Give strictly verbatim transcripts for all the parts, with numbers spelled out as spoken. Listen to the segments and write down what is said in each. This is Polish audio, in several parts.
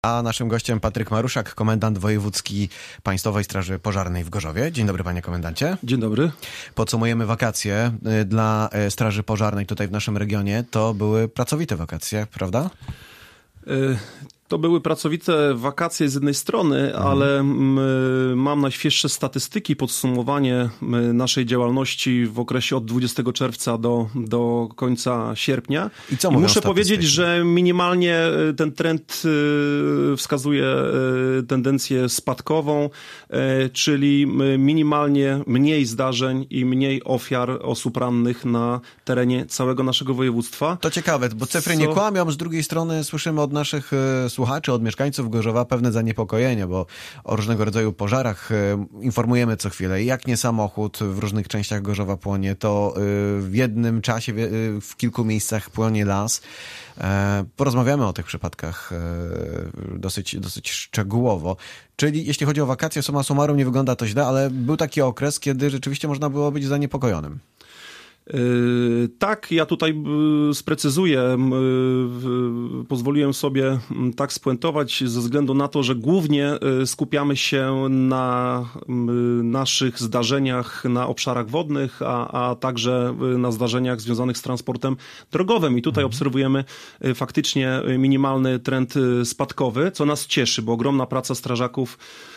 A naszym gościem Patryk Maruszak, komendant wojewódzki Państwowej Straży Pożarnej w Gorzowie. Dzień dobry, panie komendancie. Dzień dobry. Podsumujemy wakacje dla Straży Pożarnej tutaj w naszym regionie. To były pracowite wakacje, prawda? Y- To były pracowite wakacje z jednej strony, ale mm, mam najświeższe statystyki, podsumowanie naszej działalności w okresie od dwudziestego czerwca do, do końca sierpnia. I co I mówią muszę powiedzieć, statystyki? że minimalnie ten trend wskazuje tendencję spadkową, czyli minimalnie mniej zdarzeń i mniej ofiar osób rannych na terenie całego naszego województwa. To ciekawe, bo cyfry Co? nie kłamią, z drugiej strony słyszymy od naszych słuchaczy, od mieszkańców Gorzowa pewne zaniepokojenie, bo o różnego rodzaju pożarach informujemy co chwilę. Jak nie samochód w różnych częściach Gorzowa płonie, to w jednym czasie w kilku miejscach płonie las. Porozmawiamy o tych przypadkach dosyć, dosyć szczegółowo. Czyli jeśli chodzi o wakacje, summa summarum nie wygląda to źle, ale był taki okres, kiedy rzeczywiście można było być zaniepokojonym. Yy, tak, ja tutaj yy, sprecyzuję, yy, pozwoliłem sobie yy, tak spuentować ze względu na to, że głównie yy, skupiamy się na yy, naszych zdarzeniach na obszarach wodnych, a, a także yy, na zdarzeniach związanych z transportem drogowym. I tutaj mhm. obserwujemy yy, faktycznie minimalny trend yy, spadkowy, co nas cieszy, bo ogromna praca strażaków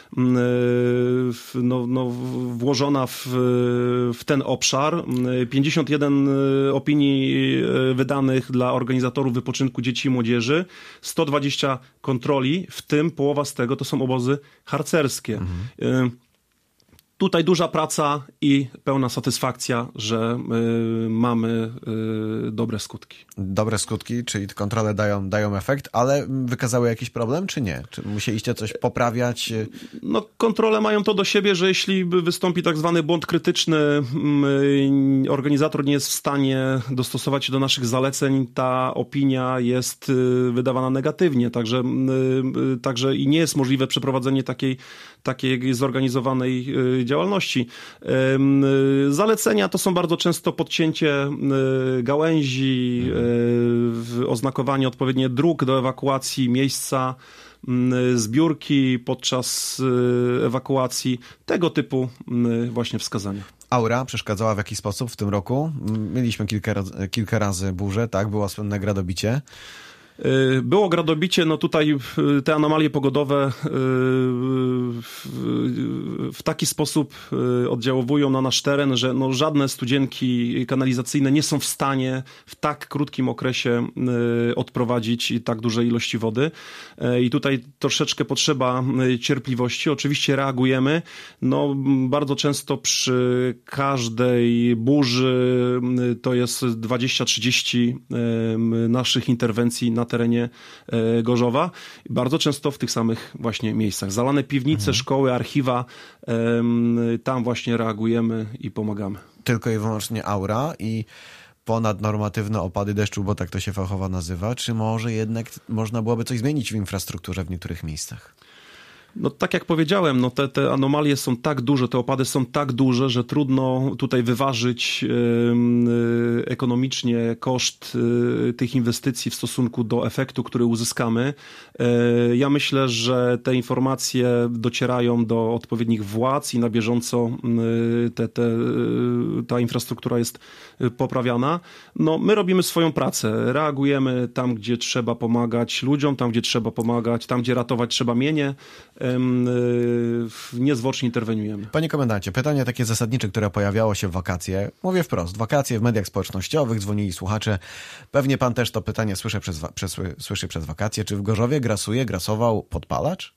No, no, włożona w, w ten obszar. pięćdziesiąt jeden opinii wydanych dla organizatorów wypoczynku dzieci i młodzieży, sto dwadzieścia kontroli, w tym połowa z tego to są obozy harcerskie. Mhm. Tutaj duża praca i pełna satysfakcja, że y, mamy y, dobre skutki. Dobre skutki, czyli kontrole dają, dają efekt, ale wykazały jakiś problem, czy nie? Czy musieliście coś poprawiać? No, kontrole mają to do siebie, że jeśli wystąpi tak zwany błąd krytyczny, y, organizator nie jest w stanie dostosować się do naszych zaleceń, ta opinia jest y, wydawana negatywnie, także, y, także i nie jest możliwe przeprowadzenie takiej, takiej zorganizowanej y, działalności. Zalecenia to są bardzo często podcięcie gałęzi, oznakowanie odpowiednie dróg do ewakuacji, miejsca zbiórki podczas ewakuacji, tego typu właśnie wskazania. Aura przeszkadzała w jakiś sposób w tym roku? Mieliśmy kilka razy, kilka razy burzę, tak? Było słynne gradobicie. Było gradobicie, no tutaj te anomalie pogodowe w taki sposób oddziaływują na nasz teren, że no żadne studzienki kanalizacyjne nie są w stanie w tak krótkim okresie odprowadzić tak dużej ilości wody. I tutaj troszeczkę potrzeba cierpliwości. Oczywiście reagujemy. No bardzo często przy każdej burzy to jest dwadzieścia trzydzieści naszych interwencji na terenie Gorzowa. Bardzo często w tych samych właśnie miejscach. Zalane piwnice, mhm. szkoły, archiwa, tam właśnie reagujemy i pomagamy. Tylko i wyłącznie aura i ponadnormatywne opady deszczu, bo tak to się fachowo nazywa, czy może jednak można byłoby coś zmienić w infrastrukturze w niektórych miejscach? No tak jak powiedziałem, no te, te anomalie są tak duże, te opady są tak duże, że trudno tutaj wyważyć yy, ekonomicznie koszt yy, tych inwestycji w stosunku do efektu, który uzyskamy. Yy, ja myślę, że te informacje docierają do odpowiednich władz i na bieżąco yy, te, te, yy, ta infrastruktura jest poprawiana. No my robimy swoją pracę, reagujemy tam, gdzie trzeba pomagać ludziom, tam, gdzie trzeba pomagać, tam, gdzie ratować trzeba mienie. Niezwłocznie interweniujemy. Panie komendancie, pytanie takie zasadnicze, które pojawiało się w wakacje. Mówię wprost, wakacje w mediach społecznościowych, dzwonili słuchacze. Pewnie pan też to pytanie słyszy przez, przez, słyszy przez wakacje. Czy w Gorzowie grasuje, grasował podpalacz?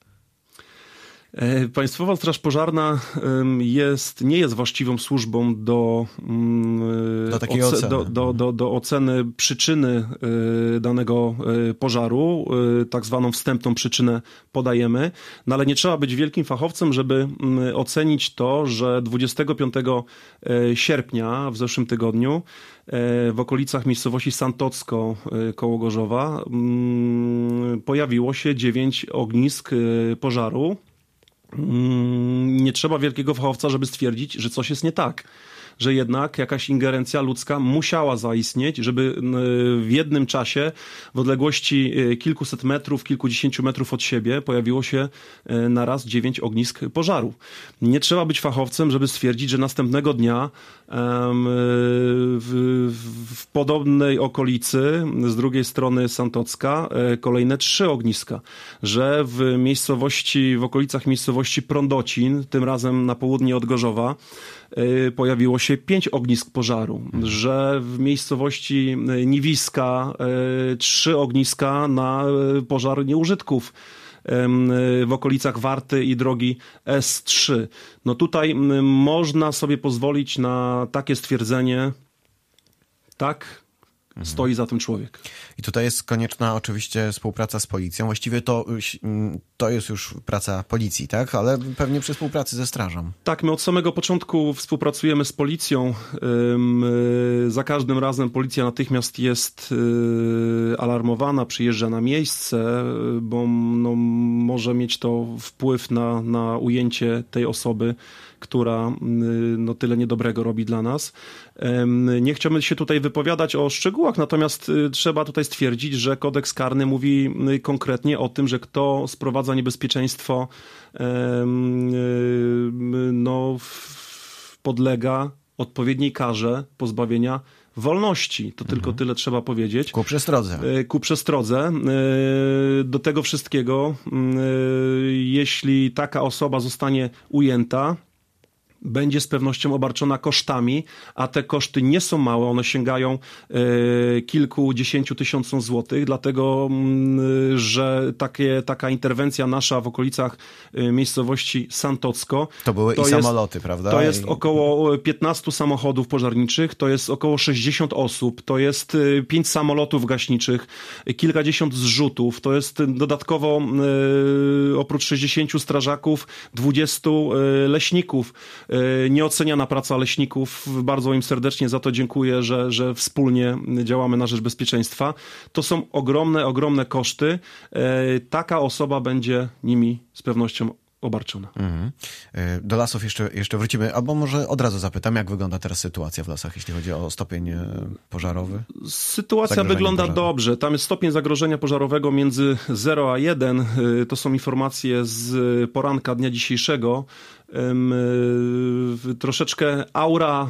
Państwowa Straż Pożarna jest, nie jest właściwą służbą do, do, takiej oce- oceny. Do, do, do, do oceny przyczyny danego pożaru. Tak zwaną wstępną przyczynę podajemy, no ale nie trzeba być wielkim fachowcem, żeby ocenić to, że dwudziestego piątego sierpnia w zeszłym tygodniu w okolicach miejscowości Santocko koło Gorzowa pojawiło się dziewięć ognisk pożaru. Nie trzeba wielkiego fachowca, żeby stwierdzić, że coś jest nie tak. że jednak jakaś ingerencja ludzka musiała zaistnieć, żeby w jednym czasie w odległości kilkuset metrów, kilkudziesięciu metrów od siebie pojawiło się na raz dziewięć ognisk pożaru. Nie trzeba być fachowcem, żeby stwierdzić, że następnego dnia w, w podobnej okolicy, z drugiej strony Santocka, kolejne trzy ogniska, że w miejscowości, w okolicach miejscowości Prądocin, tym razem na południe od Gorzowa, pojawiło się pięć ognisk pożaru, że w miejscowości Niwiska trzy ogniska na pożar nieużytków w okolicach Warty i drogi S trzy. No tutaj można sobie pozwolić na takie stwierdzenie, tak, stoi za tym człowiek. I tutaj jest konieczna oczywiście współpraca z policją. Właściwie to, to jest już praca policji, tak? Ale pewnie przy współpracy ze strażą. Tak, my od samego początku współpracujemy z policją. Za każdym razem policja natychmiast jest alarmowana, przyjeżdża na miejsce, bo no, może mieć to wpływ na, na ujęcie tej osoby, która no, tyle niedobrego robi dla nas. Nie chciałbym się tutaj wypowiadać o szczegółach, natomiast trzeba tutaj stwierdzić, że kodeks karny mówi konkretnie o tym, że kto sprowadza niebezpieczeństwo, no, podlega odpowiedniej karze pozbawienia wolności. To mhm. tylko tyle trzeba powiedzieć. Ku przestrodze. Ku przestrodze. Do tego wszystkiego, jeśli taka osoba zostanie ujęta, będzie z pewnością obarczona kosztami, a te koszty nie są małe, one sięgają e, kilkudziesięciu tysiącom złotych, dlatego, m, że takie, taka interwencja nasza w okolicach e, miejscowości Santocko... To były to i jest, samoloty, prawda? To jest I... około piętnastu samochodów pożarniczych, to jest około sześćdziesiąt osób, to jest pięć samolotów gaśniczych, kilkadziesiąt zrzutów, to jest dodatkowo e, oprócz sześćdziesięciu strażaków, dwudziestu e, leśników. Nieoceniana praca leśników. Bardzo im serdecznie za to dziękuję, że, że wspólnie działamy na rzecz bezpieczeństwa. To są ogromne, ogromne koszty. Taka osoba będzie nimi z pewnością obarczona. Mhm. Do lasów jeszcze, jeszcze wrócimy, albo może od razu zapytam, jak wygląda teraz sytuacja w lasach, jeśli chodzi o stopień pożarowy? Sytuacja wygląda pożaru. dobrze. Tam jest stopień zagrożenia pożarowego między zero a jeden. To są informacje z poranka dnia dzisiejszego. Troszeczkę aura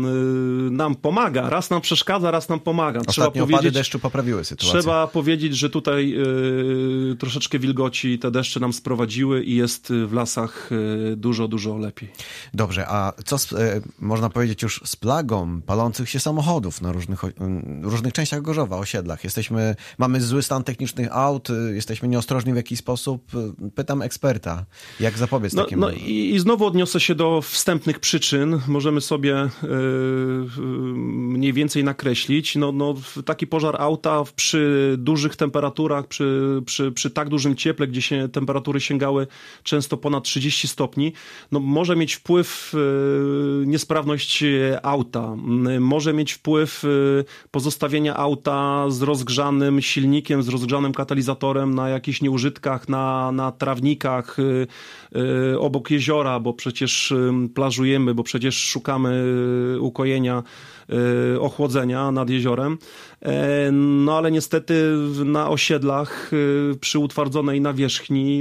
nam pomaga. Raz nam przeszkadza, raz nam pomaga. Ostatnio trzeba opady deszczu poprawiły sytuację. Trzeba powiedzieć, że tutaj troszeczkę wilgoci te deszcze nam sprowadziły i jest w lasach dużo, dużo lepiej. Dobrze, a co z, można powiedzieć już z plagą palących się samochodów na różnych, różnych częściach Gorzowa, osiedlach? Jesteśmy, mamy zły stan technicznych aut, jesteśmy nieostrożni w jakiś sposób. Pytam eksperta, jak zapobiec no, takiemu... No i, i znowu odniosę się do wstępnych przyczyn. Możemy sobie yy, mniej więcej nakreślić. No, no, taki pożar auta przy dużych temperaturach, przy, przy, przy tak dużym cieple, gdzie się temperatury sięgały często ponad trzydzieści stopni, no, może mieć wpływ yy, niesprawność auta. Yy, może mieć wpływ yy, pozostawienia auta z rozgrzanym silnikiem, z rozgrzanym katalizatorem na jakichś nieużytkach, na, na trawnikach, yy, yy, obok jeziora, bo przecież plażujemy, bo przecież szukamy ukojenia, ochłodzenia nad jeziorem. No ale niestety na osiedlach przy utwardzonej nawierzchni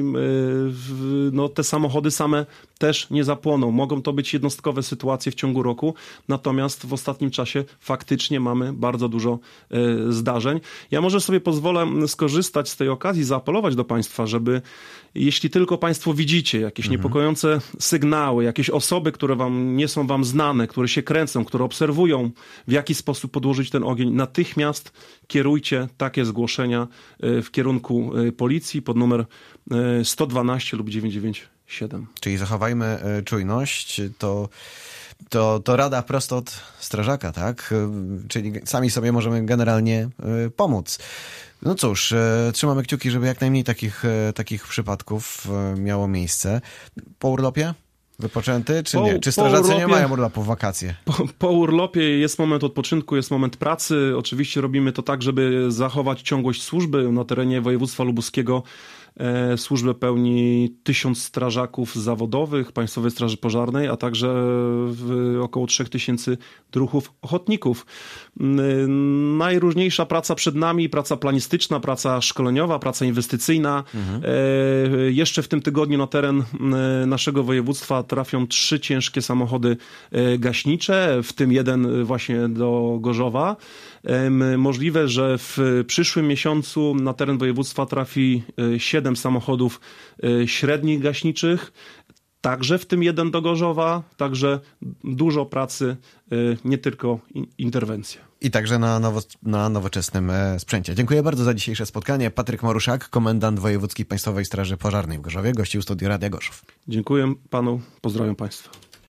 no, te samochody same też nie zapłoną. Mogą to być jednostkowe sytuacje w ciągu roku, natomiast w ostatnim czasie faktycznie mamy bardzo dużo zdarzeń. Ja może sobie pozwolę skorzystać z tej okazji, zaapelować do Państwa, żeby jeśli tylko Państwo widzicie jakieś mhm. niepokojące sygnały, jakieś osoby, które wam nie są wam znane, które się kręcą, które obserwują, w jaki sposób podłożyć ten ogień, natychmiast kierujcie takie zgłoszenia w kierunku policji pod numer sto dwanaście lub dziewięćset dziewięćdziesiąt siedem. Czyli zachowajmy czujność, to... To, to rada prosto od strażaka, tak? Czyli sami sobie możemy generalnie pomóc. No cóż, trzymamy kciuki, żeby jak najmniej takich, takich przypadków miało miejsce. Po urlopie? Wypoczęty, czy po, nie? Czy strażacy urlopie, nie mają urlopu w wakacje? Po, po urlopie jest moment odpoczynku, jest moment pracy. Oczywiście robimy to tak, żeby zachować ciągłość służby na terenie województwa lubuskiego. Służbę pełni tysiąc strażaków zawodowych Państwowej Straży Pożarnej, a także około trzech tysięcy druhów ochotników. Najróżniejsza praca przed nami, praca planistyczna, praca szkoleniowa, praca inwestycyjna. Mhm. Jeszcze w tym tygodniu na teren naszego województwa trafią trzy ciężkie samochody gaśnicze, w tym jeden właśnie do Gorzowa. Możliwe, że w przyszłym miesiącu na teren województwa trafi siedem samochodów średnich gaśniczych, także w tym jeden do Gorzowa, także dużo pracy, nie tylko interwencja. I także na, nowo, na nowoczesnym sprzęcie. Dziękuję bardzo za dzisiejsze spotkanie. Patryk Maruszak, komendant wojewódzki Państwowej Straży Pożarnej w Gorzowie, gościł studia Radia Gorzów. Dziękuję panu, pozdrawiam państwa.